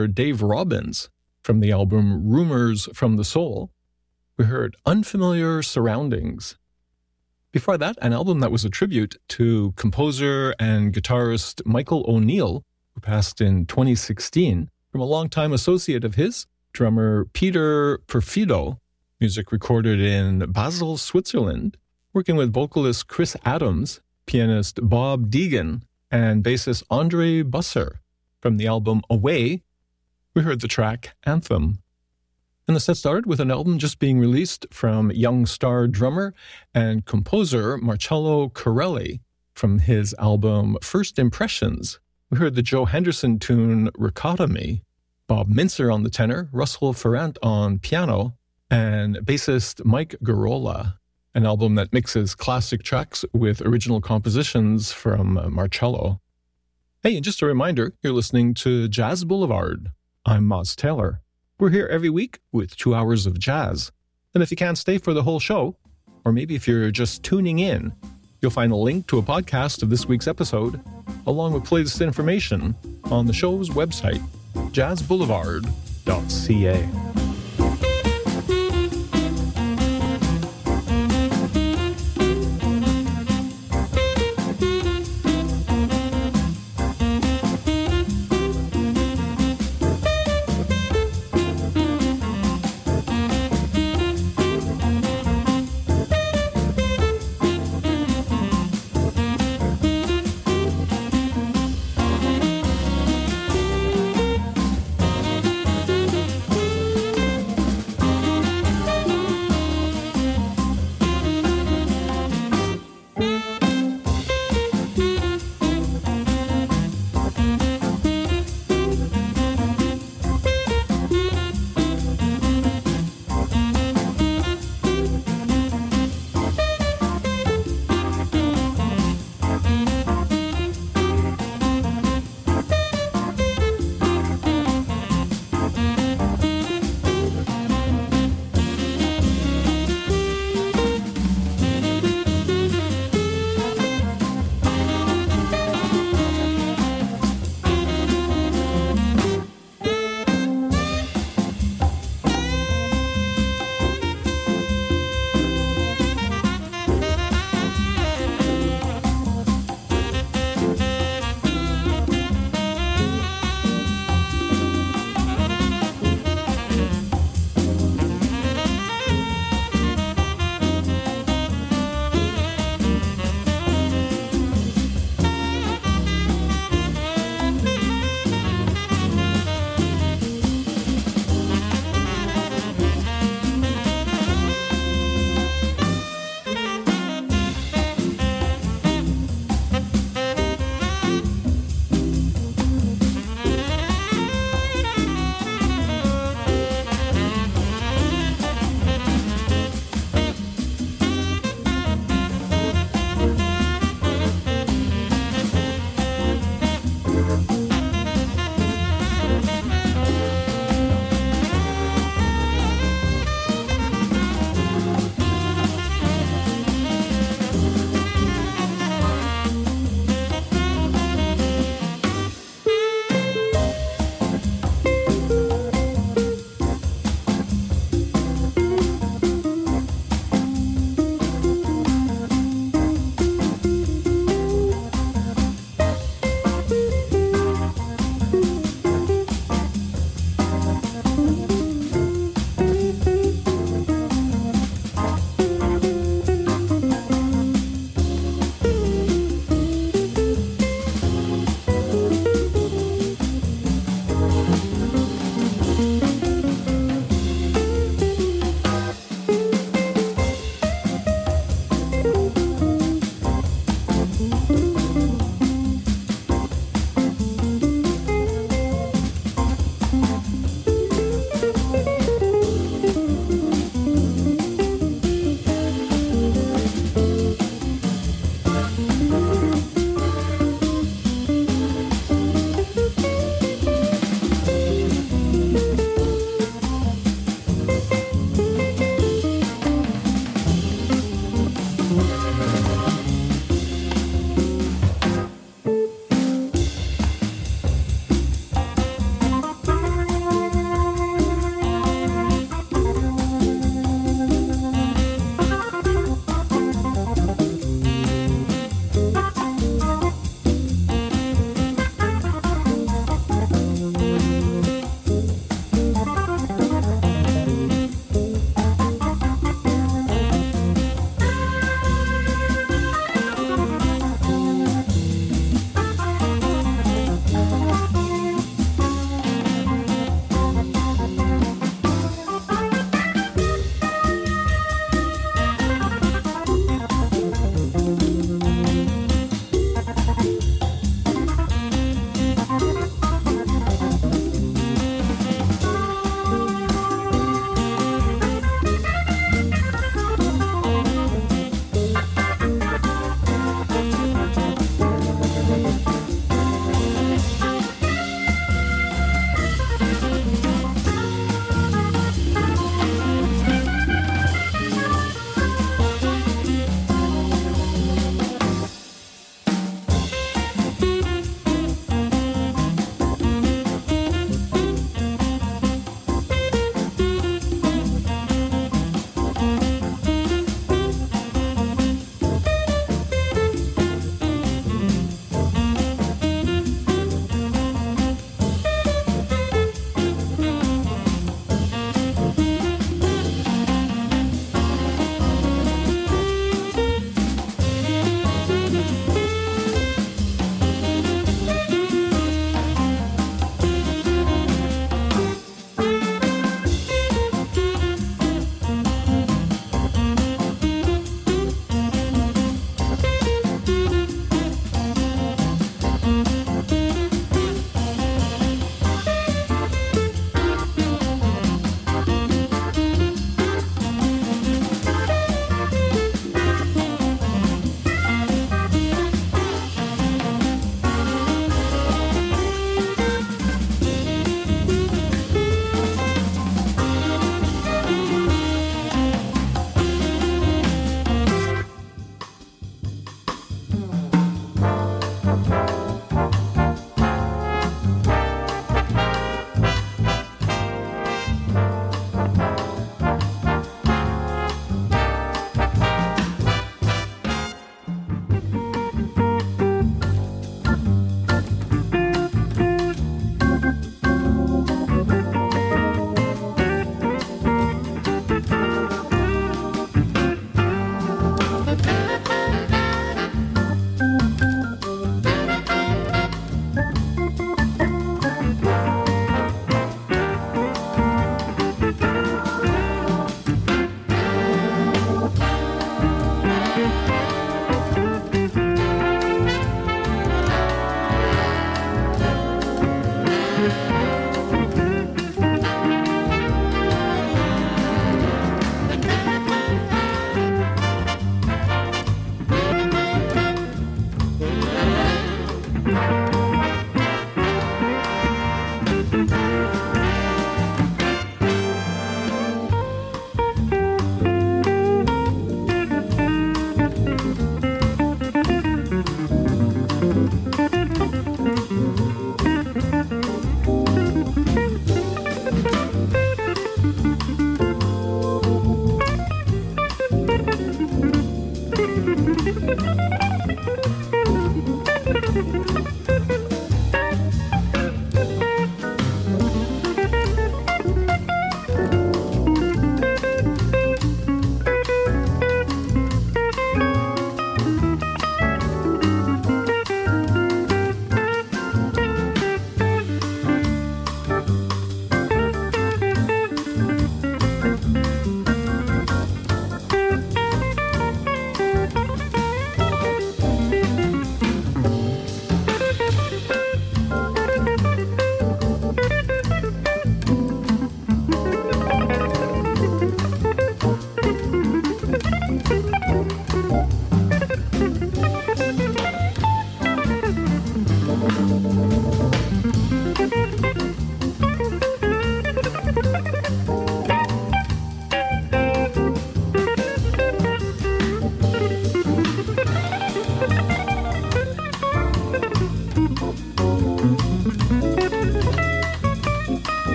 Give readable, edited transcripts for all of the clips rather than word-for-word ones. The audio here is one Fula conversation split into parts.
Dave Robbins from the album Rumors from the Soul. We heard Unfamiliar Surroundings. Before that, an album that was a tribute to composer and guitarist Michael O'Neill, who passed in 2016, from a longtime associate of his, drummer Peter Perfido, music recorded in Basel, Switzerland, working with vocalist Chris Adams, pianist Bob Deegan, and bassist Andre Busser. From the album Away, we heard the track Anthem. And the set started with an album just being released from young star drummer and composer Marcello Corelli from his album First Impressions. We heard the Joe Henderson tune Ricotta Me, Bob Mincer on the tenor, Russell Ferrant on piano, and bassist Mike Garola, an album that mixes classic tracks with original compositions from Marcello. Hey, and just a reminder, you're listening to Jazz Boulevard. I'm Moz Taylor. We're here every week with 2 hours of jazz. And if you can't stay for the whole show, or maybe if you're just tuning in, you'll find a link to a podcast of this week's episode, along with latest information on the show's website, jazzboulevard.ca.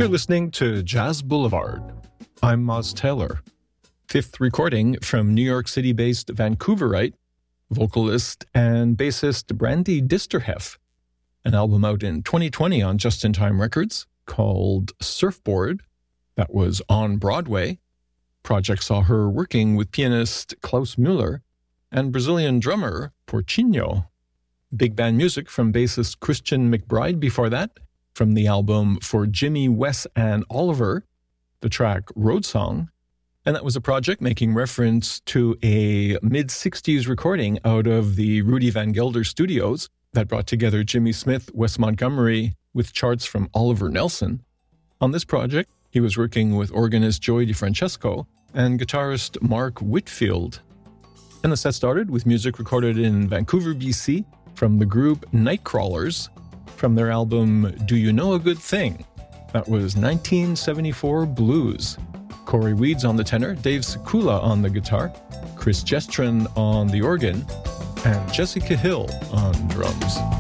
You're listening to Jazz Boulevard. I'm Moz Taylor. Fifth recording from New York City-based Vancouverite, vocalist and bassist Brandy Disterhef. An album out in 2020 on Just in Time Records called Surfboard. That was on Broadway. Project saw her working with pianist Klaus Müller and Brazilian drummer Portinho. Big band music from bassist Christian McBride before that, from the album For Jimmy, Wes, and Oliver, the track Road Song. And that was a project making reference to a mid-60s recording out of the Rudy Van Gelder studios that brought together Jimmy Smith, Wes Montgomery, with charts from Oliver Nelson. On this project, he was working with organist Joey DeFrancesco and guitarist Mark Whitfield. And the set started with music recorded in Vancouver, BC, from the group Nightcrawlers, from their album Do You Know a Good Thing? That was 1974 Blues. Corey Weeds on the tenor, Dave Sekula on the guitar, Chris Gestrin on the organ, and Jessica Hill on drums.